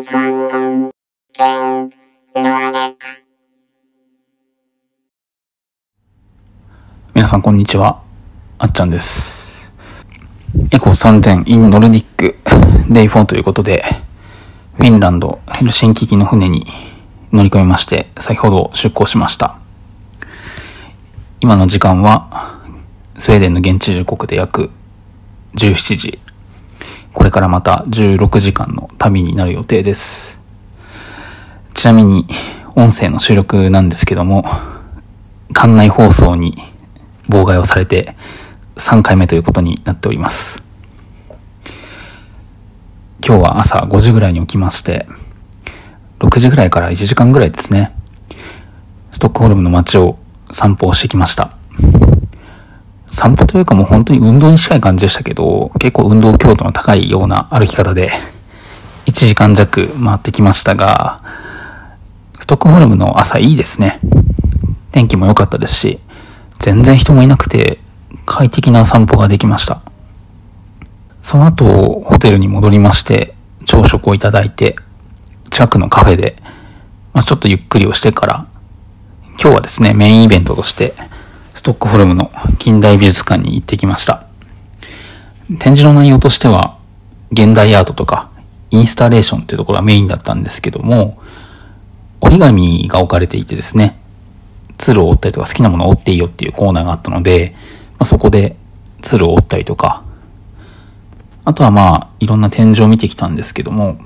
皆さんこんにちは、あっちゃんです。エコ3000 in ノルディック Day4 ということで、フィンランドヘルシンキ行きの船に乗り込みまして、先ほど出港しました。今の時間はスウェーデンの現地時刻で約17時。これからまた16時間の旅になる予定です。ちなみに音声の収録なんですけども、館内放送に妨害をされて3回目ということになっております。今日は朝5時ぐらいに起きまして、6時ぐらいから1時間ぐらいですね、ストックホルムの街を散歩をしてきました。散歩というかもう本当に運動に近い感じでしたけど、結構運動強度の高いような歩き方で1時間弱回ってきましたが、ストックホルムの朝いいですね。天気も良かったですし、全然人もいなくて快適な散歩ができました。その後ホテルに戻りまして、朝食をいただいて近くのカフェで、ちょっとゆっくりをしてから、今日はですね、メインイベントとしてストックホルムの近代美術館に行ってきました。展示の内容としては現代アートとかインスタレーションっていうところがメインだったんですけども、折り紙が置かれていてですね、鶴を折ったりとか好きなものを折っていいよっていうコーナーがあったので、そこで鶴を折ったりとか、あとはいろんな展示を見てきたんですけども、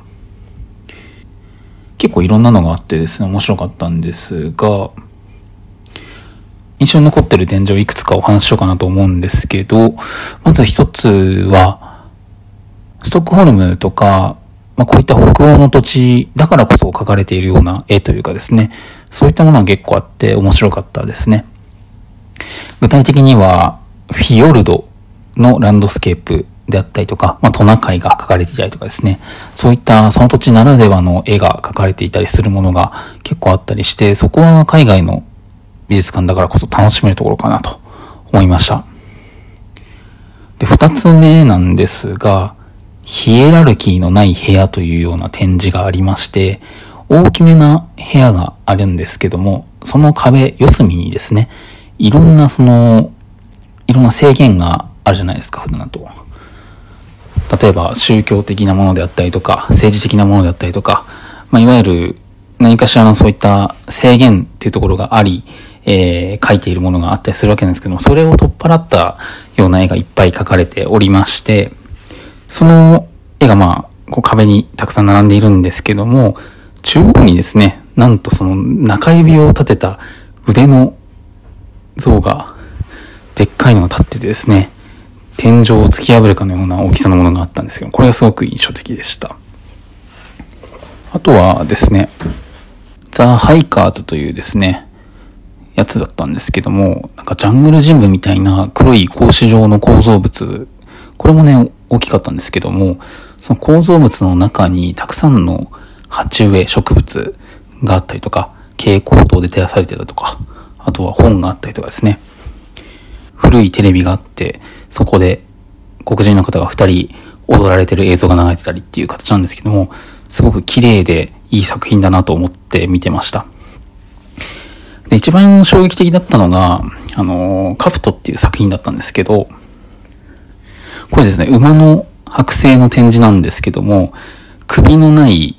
結構いろんなのがあってですね、面白かったんですが、印象に残ってる展示をいくつかお話ししようかなと思うんですけど、まず一つはストックホルムとか、こういった北欧の土地だからこそ描かれているような絵というかですね、そういったものが結構あって面白かったですね。具体的にはフィヨルドのランドスケープであったりとか、トナカイが描かれていたりとかですね、そういったその土地ならではの絵が描かれていたりするものが結構あったりして、そこは海外の美術館だからこそ楽しめるところかなと思いました。で、二つ目なんですが、ヒエラルキーのない部屋というような展示がありまして、大きめな部屋があるんですけども、その壁、四隅にですね、いろんな制限があるじゃないですか、普段だと。例えば宗教的なものであったりとか、政治的なものであったりとか、いわゆる何かしらのそういった制限っていうところがあり、描いているものがあったりするわけなんですけども、それを取っ払ったような絵がいっぱい描かれておりまして、その絵が壁にたくさん並んでいるんですけども、中央にですね、なんとその中指を立てた腕の像がでっかいのが立っててですね、天井を突き破るかのような大きさのものがあったんですけど、これがすごく印象的でした。あとはですね、ザ・ハイカーズというですね、やつだったんですけども、ジャングルジムみたいな黒い格子状の構造物、これもね、大きかったんですけども、その構造物の中にたくさんの鉢植え植物があったりとか、蛍光灯で照らされてたりとか、あとは本があったりとかですね、古いテレビがあって、そこで黒人の方が2人踊られてる映像が流れてたりっていう形なんですけども、すごく綺麗でいい作品だなと思って見てました。で、一番衝撃的だったのが、カプトっていう作品だったんですけど、これですね、馬の剥製の展示なんですけども、首のない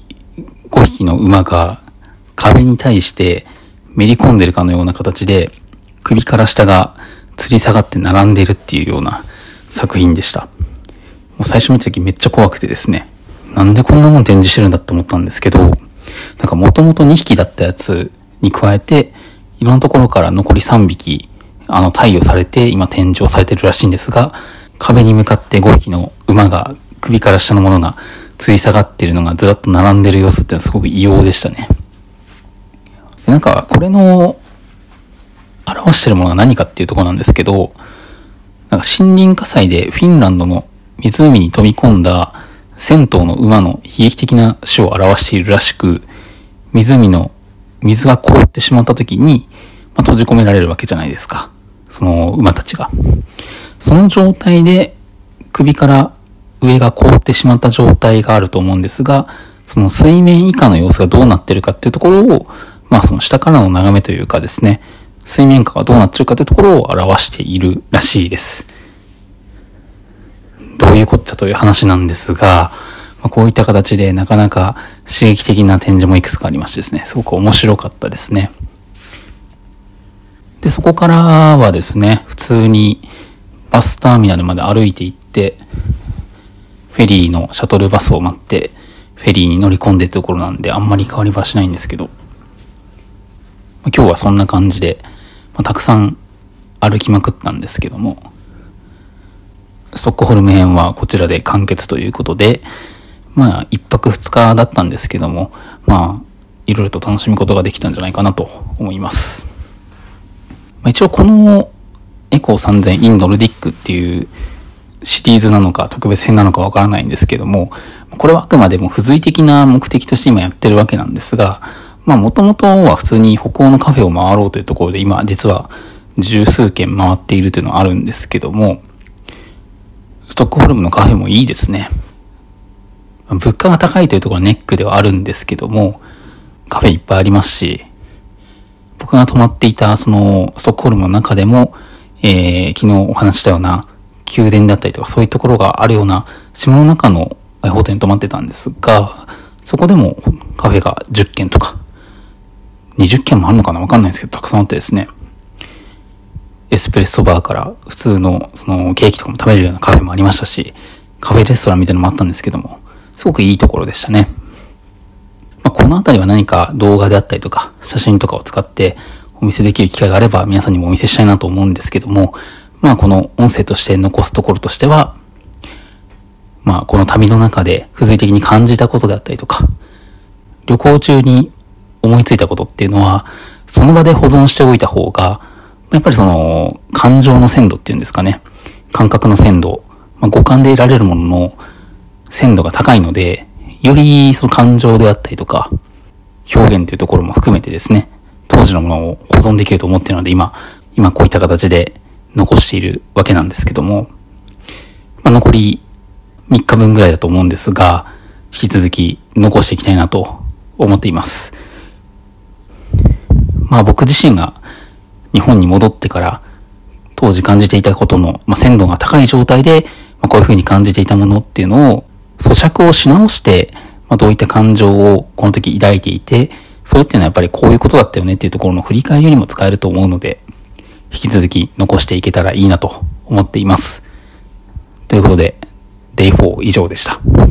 5匹の馬が壁に対してめり込んでるかのような形で、首から下が吊り下がって並んでいるっていうような作品でした。もう最初見た時めっちゃ怖くてですね、なんでこんなもん展示してるんだって思ったんですけど、もともと2匹だったやつに加えて、いろんなところから残り3匹、貸与されて今展示をされてるらしいんですが、壁に向かって5匹の馬が首から下のものが吊り下がっているのがずらっと並んでる様子っていうのはすごく異様でしたね。で、これの表してるものが何かっていうところなんですけど、森林火災でフィンランドの湖に飛び込んだ1000頭の馬の悲劇的な死を表しているらしく、湖の水が凍ってしまった時に、閉じ込められるわけじゃないですか。その馬たちが。その状態で首から上が凍ってしまった状態があると思うんですが、 その水面以下の様子がどうなってるかっていうところを、その下からの眺めというかですね、水面下がどうなってるかというところを表しているらしいです。どういうこっちゃという話なんですが、こういった形でなかなか刺激的な展示もいくつかありましてですね、すごく面白かったですね。で、そこからはですね、普通にバスターミナルまで歩いて行って、フェリーのシャトルバスを待って、フェリーに乗り込んでってところなんで、あんまり変わりはしないんですけど、今日はそんな感じで、たくさん歩きまくったんですけども、ストックホルム編はこちらで完結ということで、一泊二日だったんですけども、いろいろと楽しむことができたんじゃないかなと思います。一応このエコー3000 in ノルディックっていうシリーズなのか特別編なのかわからないんですけども、これはあくまでも付随的な目的として今やってるわけなんですが、もともとは普通に北欧のカフェを回ろうというところで今実は十数軒回っているというのはあるんですけども、ストックホルムのカフェもいいですね。物価が高いというところはネックではあるんですけども、カフェいっぱいありますし、僕が泊まっていたそのストックホルムの中でも、昨日お話したような宮殿だったりとかそういうところがあるような島の中のホテルに泊まってたんですが、そこでもカフェが10軒とか20軒もあるのかなわかんないんですけど、たくさんあってですね、エスプレッソバーから普通のそのケーキとかも食べれるようなカフェもありましたし、カフェレストランみたいなのもあったんですけども、すごくいいところでしたね。このあたりは何か動画であったりとか写真とかを使ってお見せできる機会があれば皆さんにもお見せしたいなと思うんですけども、この音声として残すところとしては、この旅の中で付随的に感じたことであったりとか、旅行中に思いついたことっていうのは、その場で保存しておいた方が、やっぱりその感情の鮮度っていうんですかね、感覚の鮮度、五感で得られるものの鮮度が高いので、よりその感情であったりとか、表現というところも含めてですね、当時のものを保存できると思っているので、今こういった形で残しているわけなんですけども、残り3日分ぐらいだと思うんですが、引き続き残していきたいなと思っています。僕自身が日本に戻ってから当時感じていたことの、鮮度が高い状態で、こういう風に感じていたものっていうのを咀嚼をし直して、どういった感情をこの時抱いていて、それっていうのはやっぱりこういうことだったよねっていうところの振り返りにも使えると思うので、引き続き残していけたらいいなと思っています。ということで、Day4 以上でした。